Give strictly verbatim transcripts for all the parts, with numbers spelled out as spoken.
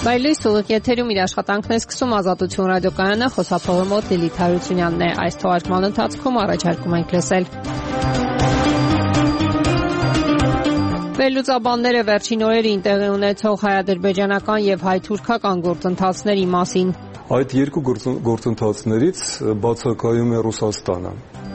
Բայլույս ուղիղ եթերում իր աշխատանքն է սկսում Ազատություն ռադիոկայանը, խոսափողի մոտ Լիլիթ Հարությունյանն է։ Այս թողարկման ընթացքում առաջարկում ենք լսել վերլուծաբանները վերջին օրերին տեղի ունեցող հայ-ադրբեջանական եւ հայ-թուրքական գործընթացների մասին։ Այդ երկու գործընթացներից բացակայում է Ռուսաստանը։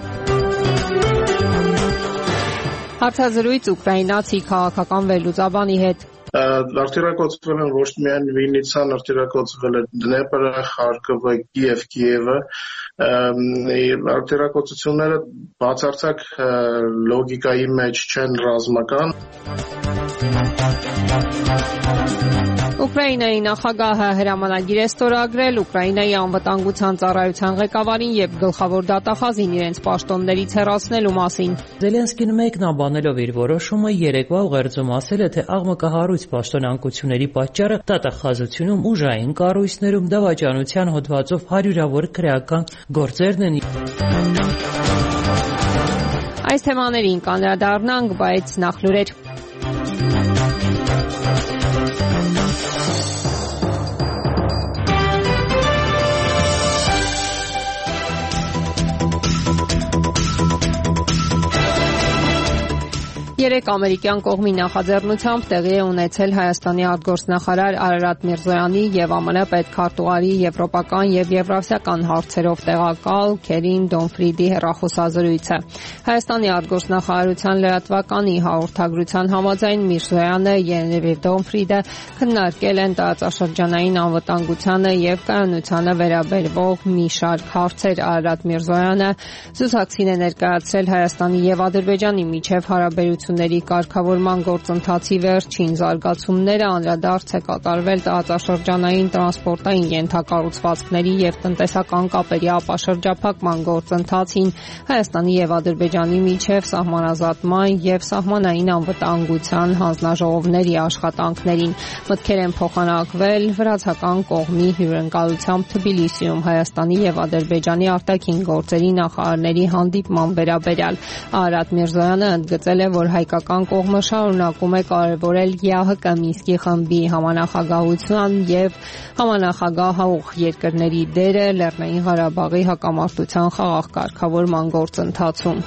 Հարցազրույց ուկրաինացի քաղաքական վերլուծաբանի հետ։ Արտերակոծվել են ոչ միայն Վիննիցան, արտերակոծվել է Դնեպրը, Խարկովը, Կիև, Կիևը։ Արտերակոծությունները բացարձակ լոգիկայի մեջ չեն ռազմական։ Ուկրաինայի նախագահը հրամանագիր է ստորագրել Ուկրաինայի անվտանգության ծառայության ղեկավարին եւ գլխավոր դատախազին իրենց պաշտոններից հեռացնելու մասին։ Զելենսկին մեկնաբանելով իր որոշումը երեկվա ուղերձում ասել է, թե աղմկահարույց պաշտոնանկությունների պատճառը դատախազությունում, ուժային կառույցներում, դավաճանության հոդվածով հարյուրավոր քրեական գործերն են։ Այս թեմաներին կանդրադառնանք, բայց նախ լուրեր։ Երեք ամերիկյան կողմի նախաձեռնությամբ տեղի է ունեցել Հայաստանի արտգործնախարար Արարատ Միրզոյանի եւ ԱՄՆ պետքարտուղարի եվրոպական եւ եվրասիական հարցերով տեղակալ Քերին Դոնֆրիդի հեռախոսազրույցը։ Հայաստանի արտգործնախարարության լրատվականի հաղորդագրության համաձայն Միրզոյանը եւ Դոնֆրիդը քննարկել են տարածաշրջանային անվտանգությանը եւ կայունությանը վերաբերող մի շարք հարցեր։ Արարատ Միրզոյանը զուսակցին է ներկայացրել Հայաստանի եւ Ադրբեջանի միջև հարաբերությունների ների կարգավորման գործընթացի վերջին զարգացումները, անդրադարձ է կատարվել տարածաշրջանային տրանսպորտային ենթակառուցվածքների եւ տնտեսական կապերի ապաշրջափակման գործընթացին, Հայաստանի եւ Ադրբեջանի միջև սահմանազատման եւ սահմանային անվտանգության հանձնաժողովների աշխատանքներին։ Մտքեր են փոխանակվել վրացական կողմի հյուրընկալությամբ Թբիլիսիում Հայաստանի եւ Ադրբեջանի արտաքին գործերի նախարարների հանդիպման վերաբերյալ։ Արարատ Միրզոյանը ընդգծել է, որ հայկական կողմը շարունակում է կարևորել ԵԱՀԿ Մինսկի խմբի համանախագահության եւ համանախագահող երկրների դերը Լեռնային Ղարաբաղի հակամարտության խաղաղ կարգավորման գործընթացում։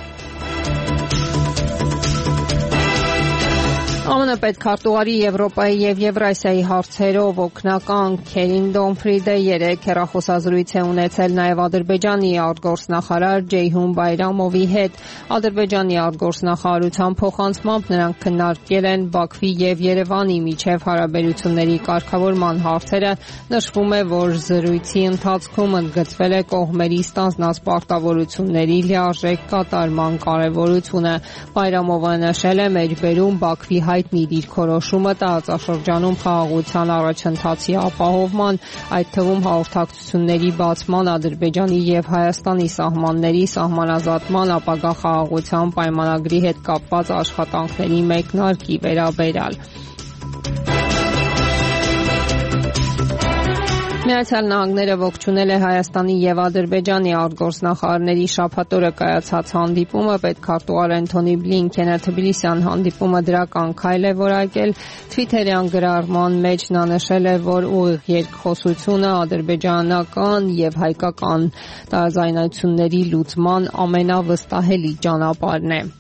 ԱՄՆ պետքարտուղարի Եվրոպայի եւ Եվրասիայի հարցերով օգնական Քերին Դոնֆրիդը երեք հեռախոսազրույց է ունեցել նաեւ Ադրբեջանի արտգործնախարար Ջեյհուն Բայրամովի հետ։ Ադրբեջանի արտգործնախարարության փոխանցմամբ նրանք քննարկել են Բաքվի եւ Երևանի միջև հարաբերությունների կարգավորման հարցերը։ Նշվում է, որ զրույցի ընթացքում ընդգծվել է կողմերի ստանձնած պարտավորությունների լիարժեք կատարման կարեւորությունը։ Բայրամովը նշել է մեջբերում Բաքվի հայտնի դիրքորոշումը տարածաշրջանում խաղաղության առաջընթացի ապահովման, այդ թվում հաղորդակցությունների բացման, Ադրբեջանի եւ Հայաստանի սահմանների սահմանազատման, ապագա խաղաղության պայմանագրի հետ կապված աշխատանքների մեկնարկի վերաբերյալ։ Միացյալ Նահանգները ողջունել է Հայաստանի եւ Ադրբեջանի արտգործնախարարների շաբաթ օրը կայացած հանդիպումը։ Պետքարտուղար Անթոնի Բլինքենը Թբիլիսյան հանդիպումը դրական քայլ է որակել։ Թվիթերյան գրառման մեջ նա նշել է, որ ուղիղ երկխոսությունը ադրբեջանական եւ հայկական տարաձայնությունների լուծման ամենավստահելի ճանապարհն է։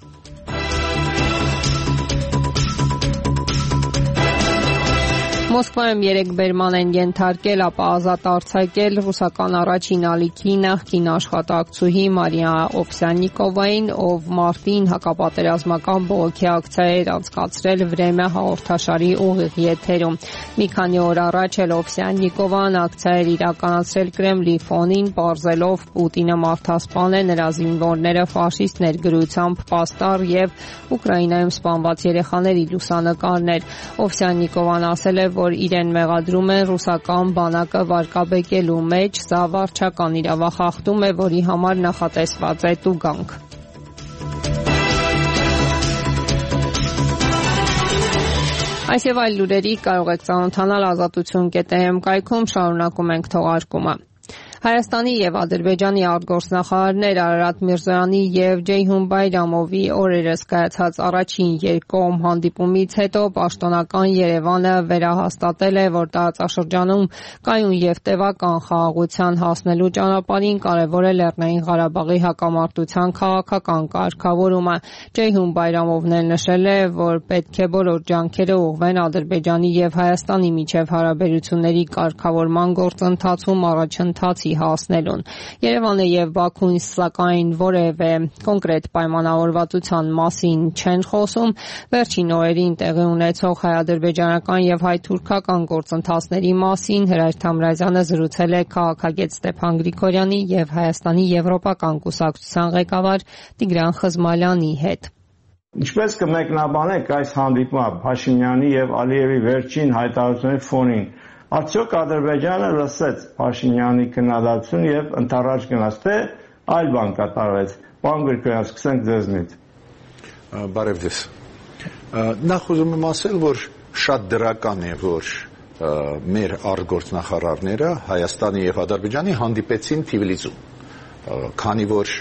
Մոսկվայում երեք բերման են ենթարկել, ապա ազատ արձակել ռուսական առաջին ալիքի նախկին աշխատակցուհի Մարիա Օվսյաննիկովային, ով մարտին հակապատերազմական բողոքի ակցիա էր անցկացրել Վրեմյա հաղորդաշարի ուղիղ եթերում։ Մի քանի օր առաջ էլ Օվսյաննիկովան ակցիա էր իրականացրել Կրեմլի ֆոնին, պարզելով Պուտինը մարդասպան է, նրա զինվորները ֆաշիստ ներգրությամբ պաստառ եւ Ուկրաինայում սպանված երեխաների լուսանկարներ։ Օվսյաննիկովան ասել է, որ իրեն մեղադրում են ռուսական բանակը վարկաբեկելու մեջ, սա վարչական իրավախախտում է, որի համար նախատեսված է տուգանք։ Այս եւ այլ լուրերի կարող եք ծանոթանալ ազատություն կետ էմ կայքում, շարունակում ենք թողարկումը։ Հայաստանի եւ Ադրբեջանի արտգործնախարարներ Արարատ Միրզոյանի եւ Ջեյհուն Բայրամովի օրերս կայացած առաջին երկկողմ հանդիպումից հետո պաշտոնական Երևանը վերահաստատել է, որ տարածաշրջանում կայուն եւ տևական խաղաղության հասնելու ճանապարհին կարևոր է Լեռնային Ղարաբաղի հակամարտության քաղաքական կարգավորումը։ Ջեյհուն Բայրամովն էլ նշել է, որ պետք է բոլոր ջանքերը ուղղվեն Ադրբեջանի եւ Հայաստանի միջև հարաբերությունների կարգավորման գործընթացում առաջընթացի հասնելուն։ Երևանը եւ Բաքուն սակայն որևէ կոնկրետ պայմանավորվածության մասին չեն խոսում։ Վերջին օրերին տեղի ունեցող հայ-ադրբեջանական եւ հայ-թուրքական գործընթացների մասին Հրայր Թամրազյանը զրուցել է քաղաքագետ Ստեփան Գրիգորյանի եւ Հայաստանի եվրոպական կուսակցության ղեկավար Տիգրան Խզմալյանի հետ։ Ինչպես կմեկնաբանեք այս հանդիպումը Փաշինյանի եւ Ալիևի վերջին հայտարարությունների ֆոնին, արդյոք Ադրբեջանը լսեց Փաշինյանի քննադատությունը եւ ընթառաջ գնաց, թե այլ բան կատարվեց։ Պարոն Գրիգորյան, սկսենք ձեզնից։ Բարև ձեզ։ Նախ ուզում եմ ասել, որ շատ դրական է, որ մեր արտգործնախարարները Հայաստանի եւ Ադրբեջանի հանդիպեցին Թիֆլիսում, քանի որ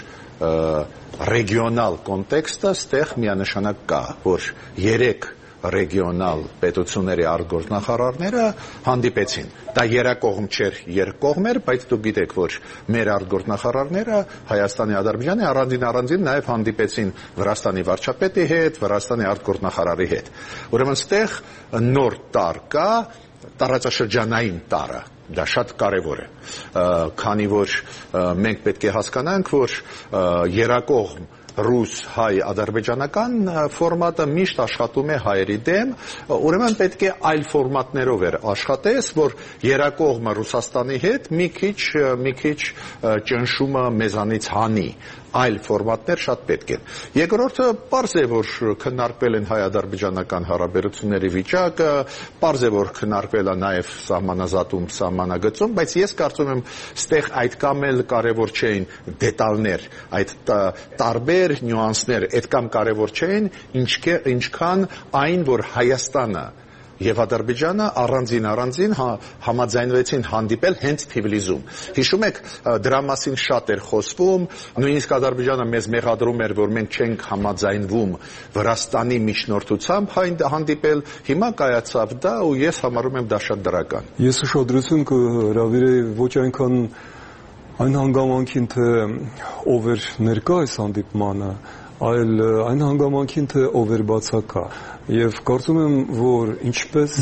ռեգիոնալ կոնտեքստը ստեղ միանշանակ կա, որ երեք ռեգիոնալ պետությունների արտգործնախարարները հանդիպեցին։ Դա երակողմ չէր, երկկողմ էր, բայց դուք գիտեք, որ մեր արտգործնախարարները Հայաստանի, Ադրբեջանի առանձին առանձին նաև հանդիպեցին Վրաստանի վարչապետի հետ, Վրաստանի արտգործնախարարի հետ։ Ուրեմն ստեղ նոր տարր կա, տարածաշրջանային տարը։ Դա շատ կարևոր է, քանի որ մենք պետք է հասկանանք, որ երակողմ ռուս-հայ-ադրբեջանական ֆորմատը միշտ աշխատում է հայերի դեմ, ուրեմն պետք է այլ ֆորմատներով էր աշխատես, որ երակողմը Ռուսաստանի հետ մի քիչ մի քիչ ճնշումը մեզանից հանի, այլ ֆորմատներ շատ պետք են։ Երկրորդը պարզ է, որ քննարկվել են հայ-ադրբեջանական հարաբերությունների վիճակը, պարզ է, որ քննարկվել է նաև սահմանազատում, սահմանագծում, բայց ես կարծում եմ, ստեղ այդքան էլ կարևոր չէին դետալներ, այդ տարբեր նյուանսներ այդքան կարևոր չէին, ինչքան այն, որ Հայաստանը եւ Ադրբեջանը առանձին առանձին համաձայնվեցին հանդիպել հենց Թիֆլիսում։ Հիշում եք, դրա մասին շատ էր խոսվում, նույնիսկ Ադրբեջանը մեզ մեղադրում էր, որ մենք չենք համաձայնվում Վրաստանի միջնորդությամբ հանդիպել, հիմա կայացավ դա ու ես համարում եմ դա շատ դրական։ Ես ուշադրություն կհրավիրեի ոչ այնքան այն հանգամանքին, թե ով էր ներկա այս հանդիպմանը, այլ այն հանգամանքին, թե ով էր բացակա։ Եվ կարծում եմ, որ ինչպես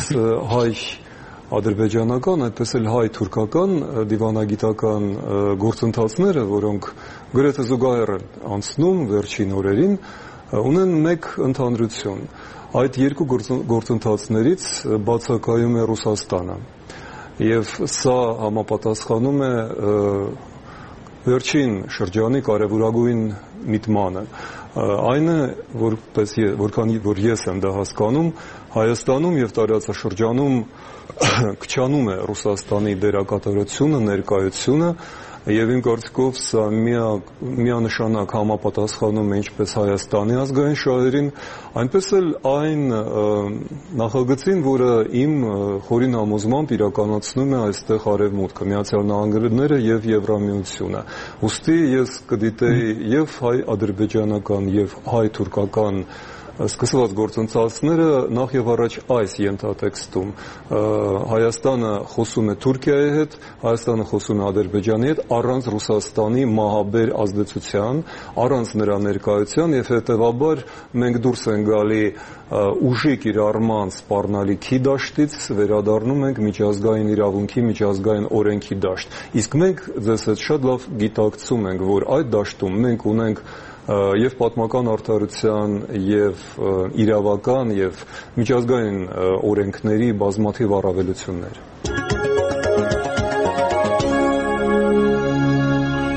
հայ-ադրբեջանական, այդպես էլ հայ-թուրքական դիվանագիտական գործընթացները, որոնք գրեթե զուգահեռ են անցնում վերջին օրերին, ունեն մեկ ընդհանրություն։ Այդ երկու գործընթացներից բացակայում է Ռուսաստանը։ Եւ սա համապատասխանում է վերջին շրջանի կարևորագույն միտմանը։ Այն է, որպես որքան որ ես եմ դա հասկանում, Հայաստանում եւ տարածաշրջանում քչանում է Ռուսաստանի դերակատարությունը, ներկայությունը, եւ իմ կարծիքով սա միանշանակ համապատասխանում է ինչպես Հայաստանի ազգային շահերին, այնպես էլ այն նախագծին, որը իմ խորին համոզմամբ իրականացնում է այստեղ Արևմուտքը, Միացյալ Նահանգները եւ Եվրամիությունը։ Ուստի ես կդիտեի եւ հայ-ադրբեջանական եւ հայ-թուրքական սկսված գործընթացները նախ եւ առաջ այս ենթատեքստում Հայաստանը խոսում է Թուրքիայի հետ, Հայաստանը խոսում է Ադրբեջանի հետ առանց Ռուսաստանի մահաբեր ազդեցության, առանց նրա ներկայության եւ հետեւաբար մենք դուրս են գալի ուժի կիրառման սպառնալիքի դաշտից, վերադառնում ենք միջազգային իրավունքի, միջազգային օրենքի դաշտ։ Իսկ մենք ձեզ հետ շատ լավ գիտակցում ենք, որ այդ դաշտում մենք ունենք եւ պատմական արդարության եւ իրավական եւ միջազգային օրենքների բազմաթիվ առավելություններ։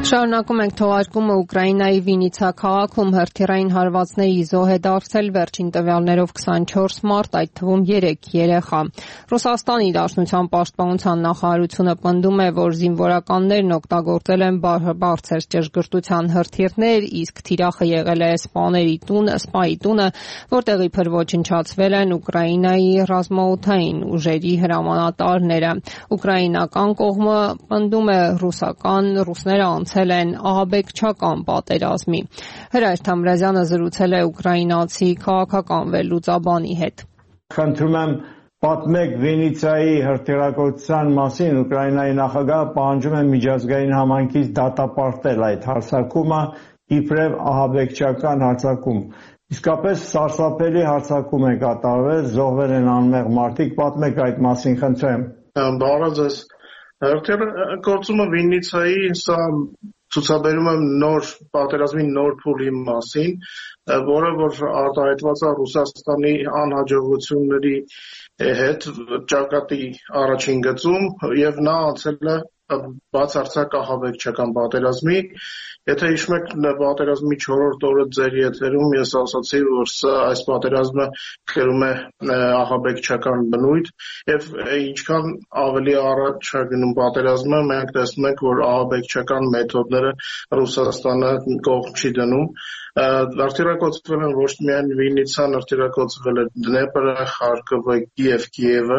Շարունակում ենք թողարկումը Ուկրաինայի Վինիցա քաղաքում հրթիռային հարվածների զոհ է դարձել վերջին տվյալներով քսանչորս մարդ, այդ թվում երեք երեխա։ Ռուսաստանի Դաշնության պաշտպանության նախարարությունը պնդում է, որ զինվորականներն օգտագործել են բարձր ճշգրտության հրթիռներ, իսկ թիրախը եղել է սպաների տունը, սպայի տունը, որտեղի փր ոչնչացվել են Ուկրաինայի ռազմաօդային ուժերի հրամանատարները։ Ուկրաինական կողմը պնդում է ռուսական ռուսները անցել են ահաբեկչական պատերազմի։ Հրայր Թամրազյանը զրուցել է ուկրաինացի քաղաքական վերլուծաբանի հետ։ Խնդրում եմ պատմեք Վինիցայի հրթիռակոծության մասին, Ուկրաինայի նախագահը պահանջում է միջազգային համայնքից դատապարտել այդ հարձակումը իբրև ահաբեկչական հարձակում։ Իսկապես սարսափելի հարձակում է կատարվել, զոհվել են անմեղ մարդիկ, պատմեք այդ մասին, խնդրեմ։ Բարև ձեզ։ Հրթիռակոծումը Վինիցայի սա ցուցաբերում է նոր պատերազմի նոր փուլի մասին, որը որ արտահայտված է Ռուսաստանի անհաջողությունների հետ ճակատի առաջին գծում եւ նա անցել է բացարձակ ահաբեկչական պատերազմի։ Եթե հիշում եք պատերազմի չորրորդ օրը ձեր եթերում ես ասացի, որ այս պատերազմը կրում է ահաբեկչական բնույթ եւ ինչքան ավելի առաջ է գնում պատերազմը, մենք տեսնում ենք, որ ահաբեկչական մեթոդները Ռուսաստանը կողմ չի դնում։ Հրթիռակոծվել են ոչ միայն Վինիցան, հրթիռակոծվել է Դնեպրը, Խարկովը եւ Կիևը։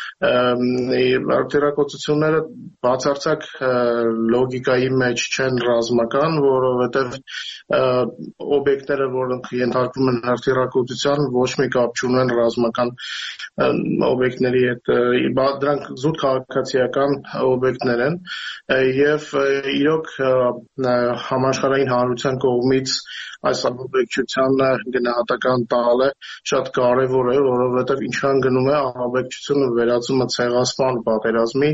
Հրթիռակոծությունները բացարձակ լոգիկայի մեջ չեն ռազմական, որովհետեւ օբյեկտները, որոնք ենթարկվում են հրթիռակոծության, ոչ մի կապ չունեն ռազմական օբյեկտների հետ, դրանք զուտ քաղաքացիական օբյեկտներ են եւ իրոք համաշխարհային հանրության կողմից այս ահաբեկչությանը գնահատական տալը շատ կարևոր է, որովհետև ինչքան գնում է ահաբեկչությունը վերածում է ցեղասպան պատերազմի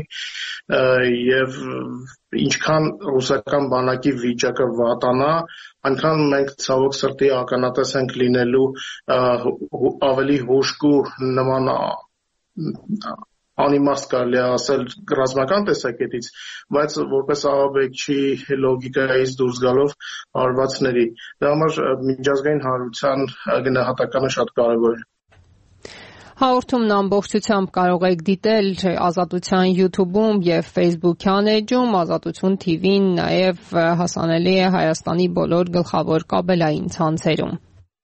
եւ ինչքան ռուսական բանակի վիճակը վատանա, այնքան մենք ցավոք սրտի ականատես ենք լինելու ավելի հուժկու նման անիմաստ կարելի է ասել ռազմական տեսակետից, բայց որպես ահաբեկչի լոգիկայից դուրս գալով հարվածների։ Դրա համար միջազգային հանրության գնահատականը շատ կարևոր է։ Հաղորդումն ամբողջությամբ կարող եք դիտել Ազատության YouTube-ում եւ Facebook-յան էջում, Ազատություն T V-ն նաեւ հասանելի է Հայաստանի բոլոր գլխավոր կաբելային ցանցերում։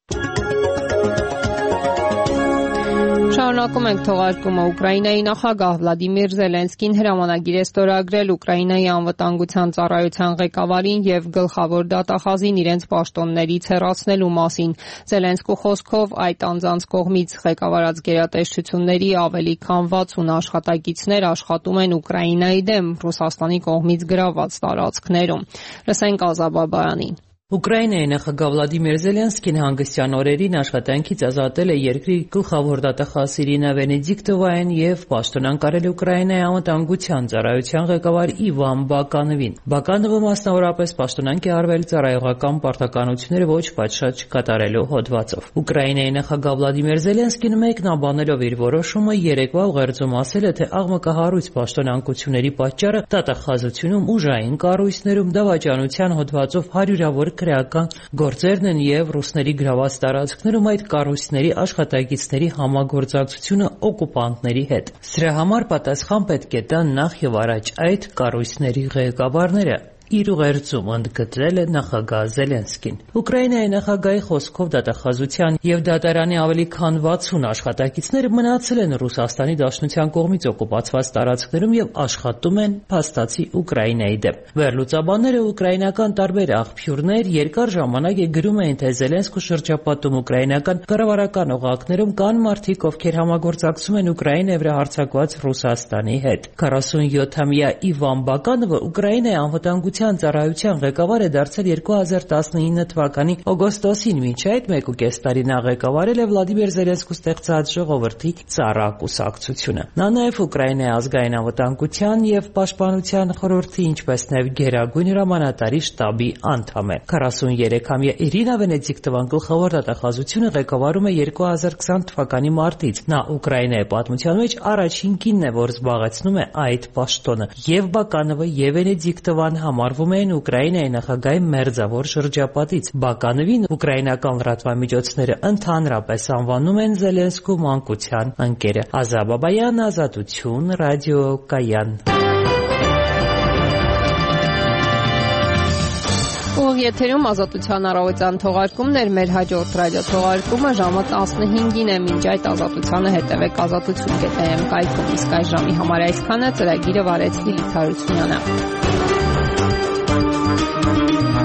Շարունակում ենք թողարկումը Ուկրաինայի նախագահ Վլադիմիր Զելենսկին հրամանագիր է ստորագրել Ուկրաինայի անվտանգության ծառայության ղեկավարին եւ գլխավոր դատախազին իրենց պաշտոններից հեռացնելու մասին։ Զելենսկու խոսքով այդ անձանց կողմից ղեկավարած գերատեսչությունների ավելի քան վաթսուն աշխատակիցներ աշխատում են Ուկրաինայի դեմ Ռուսաստանի կողմից գրաված տարածքներում։ Լսենք Ազաբաբայանին։ Ուկրաինայի նախագահ Վլադիմիր Զելենսկին հանգստյան օրերին աշխատանքից ազատել է երկրի գլխավոր դատախազ Իրինա Վենեդիկտովային եւ պաշտոնանկարել Ուկրաինայի անվտանգության ծառայության ղեկավար Իվան Բականովին։ Բականովը մասնավորապես պաշտոնանկ է արվել ծառայողական պարտականությունները ոչ պատշաճ կատարելու հոդվածով։ Ուկրաինայի նախագահ Վլադիմիր Զելենսկին մեկնաբանելով իր որոշումը երեկվա ուղերձում ասել է, թե աղմկահարույց պաշտոնանկությունների պատճառը դատախազությունում, ուժային կառույցներում, դավաճանության հոդվածով հարյուրավոր քրեական գործերն են եւ ռուսների գրաված տարածքներում այդ կառույցների աշխատակիցների համագործակցությունը օկուպանտների հետ։ Սրա համար պատասխան պետք է տան նախ եւ առաջ այդ կառույցների ղեկավարները։ Իր ուղերձում ընդգծել է նախագահ Զելենսկին։ Ուկրաինայի նախագահի խոսքով դատախազության եւ դատարանի ավելի քան վաթսուն աշխատակիցները մնացել են Ռուսաստանի Դաշնության կողմից օկուպացված տարածքներում եւ աշխատում են փաստացի Ուկրաինայի դեմ։ Վերլուծաբանները ուկրաինական տարբեր աղբյուրներ երկար ժամանակ է գրում էին, թե Զելենսկու շրջապատում ուկրաինական կառավարական օղակներում կան մարդիկ, ովքեր համագործակցում են Ուկրաինայի վրա հարձակված Ռուսաստանի հետ։ քառասունյոթամյա Իվան Բականովը Ուկրաինայի անվտանգության ծառայության ղեկավար է դարձել երկու հազար տասնինը թվականի օգոստոսին, մինչ այդ մեկ ու կես տարի նա ղեկավարել է Վլադիմիր Զելենսկու ստեղծած ժողովրդի ծառա կուսակցությունը։ Նա նաև Ուկրաինայի ազգային անվտանգության եւ պաշտպանության խորհրդի, ինչպես նաև Գերագույն հրամանատարի շտաբի անդամ է։ քառասուներեքամյա Իրինա Վենեդիկտովան գլխավոր դատախազությունը ղեկավարում է երկու հազար քսան թվականի մարտից։ Նա Ուկրաինայի պատմության մեջ առաջին կինն է, որ զբաղեցնում է այդ պաշտոնը։ Եվ Բականովը եւ Վենեդիկտովան համար համարվում էին Ուկրաինայի նախագահի մերձավոր շրջապատից։ Բականովին ուկրաինական լրատվամիջոցները ընդհանրապես անվանում են Զելենսկու մանկության ընկերը։ Ազա Բաբայան, Ազատություն, Ռադիո Կայան։ Ուղիղ եթերում Ազատության առավոտյան թողարկումներ, մեր հաջորդ ռադիո թողարկումը ժամը տասնհինգին է, մինչ այդ Ազատությանը հետևեք ազատություն կետ է էմ կայքում, իսկ այս ժամի համար այսքանը, ծրագիրը վարեց Լիլիթ Հարությունյանը։